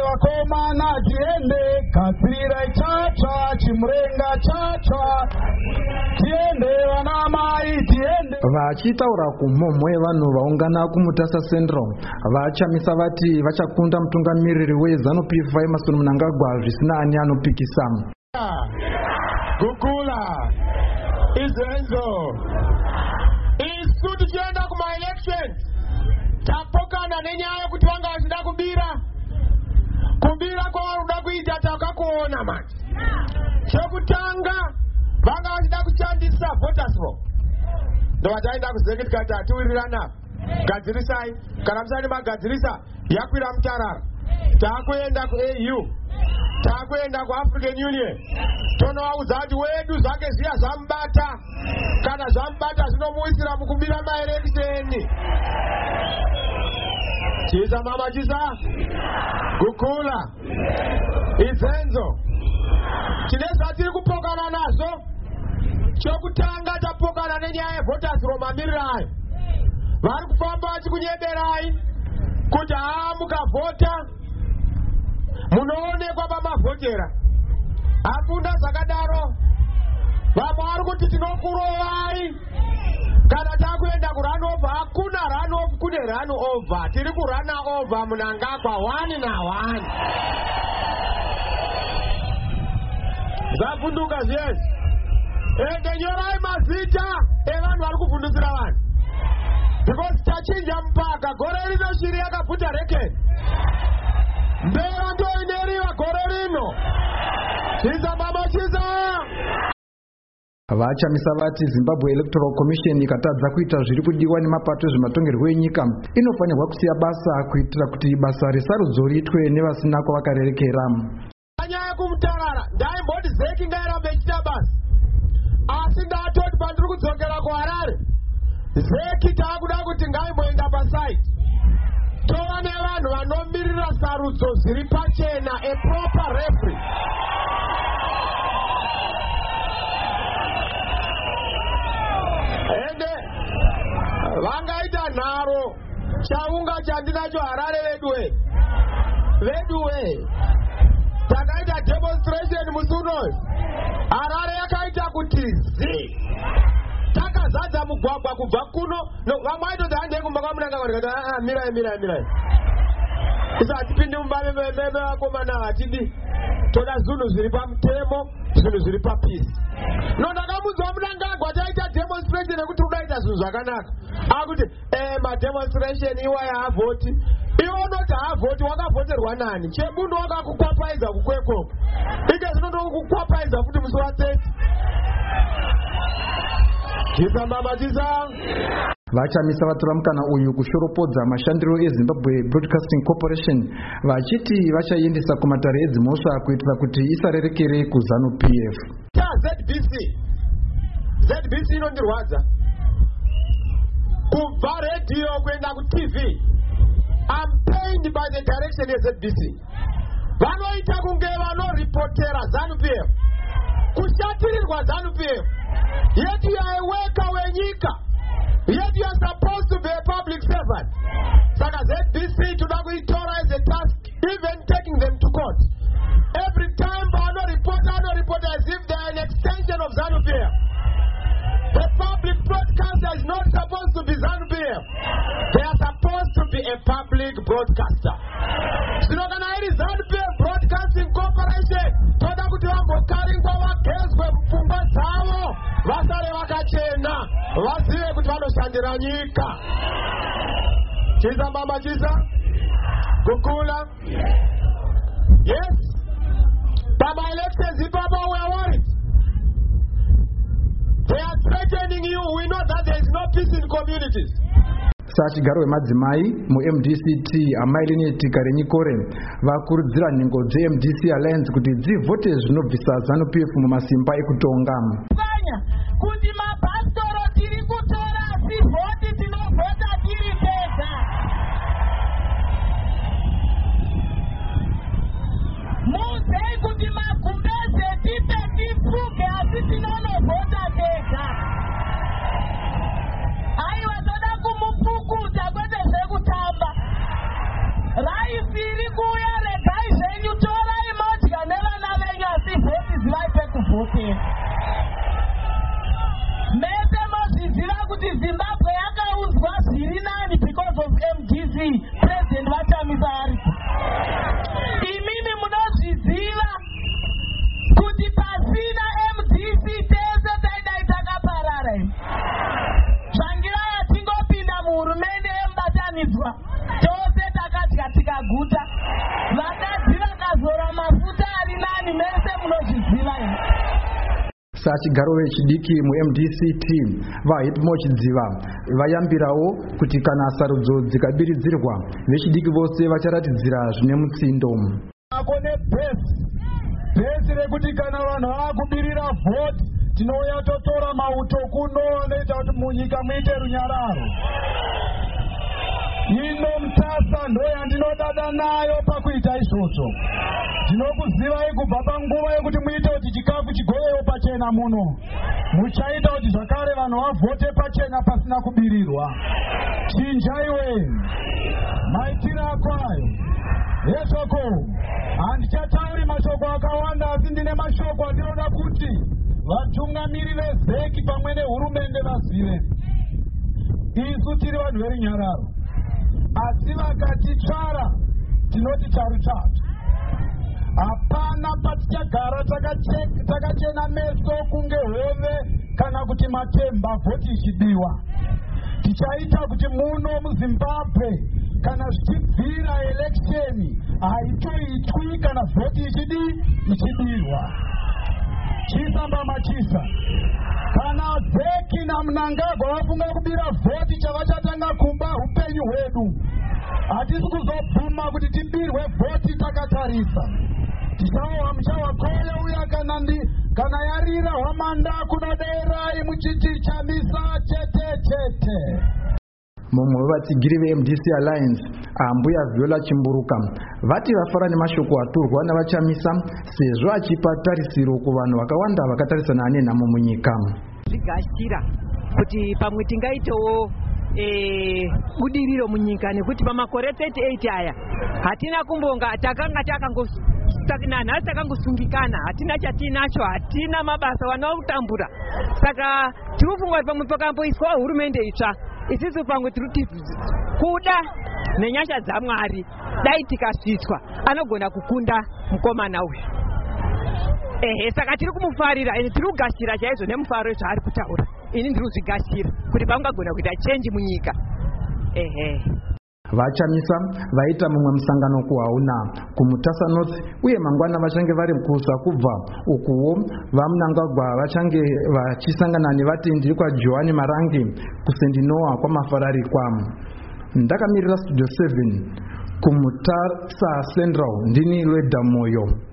vakomana tiende katsira chatsva chimurenga chatsva tiende vanamai tiende. Vachitaura kumhomho yevanhu vaungana kuMutasa Central vachamisa vati vachakunda mutungamiriri weZANU-PF Emmerson Mnangagwa zvisina ani anopikisa. Gukula izenzo isu tichienda kuma-elections tapokana nenyaya kuti vanga vachida kubira kwavarikuda kuita takakuona manje. Chekutanga vanga vachida kushandisa voters roll ndovataenda kuzeke tikati hatiwirirana gadzirisai kana musati magadzirisa yakwira mutarara takuenda kuAU takuenda kuAfrican Union tonovaudza kuti wedu zvake zviya zvamubata kana zvamubata zvinomuwisira mukubira maelekisheni. Chisa mama chisa Gukula izenzo tine zvatiri kupokana nazvo. Chokutanga tapokana nenyaya yevoters roll mamiriro ayo. Vari kufamba vachikunyeberai kuti mukavhota munoonekwa pamavhotera. Hakuna zvakadaro. Vamwe vari kuti tinokurovai kana takuenda kurunover. Hakuna runover, kune runover. Tiri kurana over Mnangagwa 1 na 1. Zvavhunduka zvese. Ende nyorai mazita evanhu vari kuvhundutsira vanhu. Because tachinja mpaka gore rino shiri yakabvuta rekeni. Mbera ndoineriwa gore rino. Chiza mama chiza. Vachamisa vati Zimbabwe Electoral Commission ikatadza kuita zviri kudiwa nemapato ezvematongerwo enyika inofanirwa kusiya basa kuitira kuti basa resarudzo riitwe nevasina kwavakarerekera. Nyaya kumutarara ndaimboti zeki ngairambe ichita basa. Asi ndatoti pandiri kudzokera kuHarare zeki taakuda kuti ngaimboenda pasaiti tova nevanhu vanomirira sarudzo zviri pachena, a proper referee. Ende vangaita nharo chaunga chandinacho Harare veduwe takaita demonstration musi unoyu Harare yakaita kuti takazadza mugwagwa kubva kuno vamwe vaitoti handei kumba kwaMnangagwa ndikati mirai isa hatipindi mumba mevakomana hatidi toda zvinhu zviri pamutemo zvinhu zviri papisi. Ndakamudzwa Mnangagwa taita demonstration yekuti udaita zvinhu zvakanaka akuti mademonstration iwaya havhoti iwo unoti havhoti wakavhoterwa nani chebundo wakakukwapaiza kukwekoko ike zvinondokukwapaiza kuti musi wa30 chisa mama chisa. Vachamisa vatora mukana uyu kushoropodza mashandiro eZimbabwe Broadcasting Corporation vachiti vachaendesa kumatare edzimhosva kuitira kuti isarerekere kuZANU-PF. ZBC inondirwadza kubva radio kuenda kuTV. I'm pained by the direction yeZBC. Vanoita kunge vanoripotera ZANU-PF kushatirirwa ZANU-PF. Yet you are a worker wenyika. Yet you are supposed to be a public servant. Saka ZBC toda kuitora as a task, even taking them to court. Every time report as if they are an extension of ZANU-PF. The public broadcaster is not supposed to be ZANU-PF. They are supposed to be a public broadcaster. Sinokana iri ZANU-PF Broadcasting Corporation toda kuti vambokaringwa vagezwe pfungwa dzavo vasare vakachena vazive kuti vanoshandira nyika. Chisa mama chisa Gukula. Yes, elections ipapa we are worried. They are threatening you. We know that there is no peace in communities. Sachigaro wemadzimai muMDCT Amailineti Karenyikore vakurudzira nhengo dzeMDC Alliance kuti dzivote zvinobvisa ZANU-PF mumasimba ekutonga. Kuti mapastoro tiri kutora sivhoti tinovhota tiri tega. Muzei kuti magumbeze tipe tifuge asi tinonovhota tega. Aiwa toda kumupukuta kwete zvekutamba. Raisi iri kuuya regai vhoteka. Mese mozviziva kuti Zimbabwe yakaunzwa zviri nani because of MDC, President Vachamisa aripo. Imimi munozviziva kuti pasina MDC tese taidai takaparara. Zvangira yatingopinda muhurumende yemubatanidzwa tose takadya tikaguta. Vakadzi vakazora mafuta ari nani mese munozviziva imi. Sachigaro vechidiki mu-MDCT vaHipmo Chidziva vayambirawo kuti kana sarudzo dzikabiridzirwa vechidiki vose vacharatidzira zvine mutsindo. Akone bhesi rekuti kana vanhu vakubirira vhoti tinouya totora mauto kuno anoita kuti munyika muite runyararo. Ino mutasa ndoyandinodada nayo pakuita izvozvo. Ndinokuzivai kubva panguva yekuti muite kuti chikafu chigovewo pachena muno. Muchaita kuti zvakare vanhu vavhote pachena pasina kubirirwa. Chinjaiwe maitiro akwayo. Yesoko handichatauri mashoko akawanda asi ndine mashoko andinoda kuti vatungamiri vezeki pamwe nehurumende vazive. Isu tiri vanhu verunyararo. Asi vakatitsvara tinoti tarutatu. Hapana patichagara takachena meso kunge hove kana kuti matemba vhoti ichidiwa. Tichaita kuti muno muZimbabwe kana zvichibvira eleksheni haitoitwi kana vhoti ichidirwa. Chisamba machisa. Kana Zeki naMnangagwa vafunga kubira vhoti chavachatanga kumba upenyu hwedu. Hatisi kuzobvuma kuti tibirwe vhoti takatarisa. Tichawa muchawakoya uya kana yarira hwamanda kunoderai muchiti chamisa chete. Mumwe wevatsigiri veMDC Alliance Ambuya Viola Chimburuka vati vafara nemashoko aturwa navachamisa sezvo achipa tarisiro kuvanhu vakawanda vakatarisana nenhamo munyika. Zvigashira kuti pamwe tingaitewo budiriro munyika nekuti pamakore 38 aya hatina kumbonga takanga nhasi takangosungikana, hatina chatinacho, hatina mabasa wanaotambura. Saka tinofunga kuti pamwe pakamboiswa hurumende itsva isisu pamwe tiri kuda nenyasha dzaMwari dai tikasvitswa anogona kukunda mukomana uyu. Saka tiri kumufarira ende tiri kugashira chaizvo nemufaro zvaari kutaura. Ini ndiri kuzvigashira kuti pangagona kuita change munyika. Vachamisa vaita mumwe musangano kuHauna kuMutasa North uye mangwana vachange vari kusa kubva ukuwo vaMnangagwa vachange vachisangana nevatendi kwaJohani Marangi kuSendinoa kwamafararikwa. Ndakamirira Studio 7 kuMutasa Central ndini Lweda Moyo.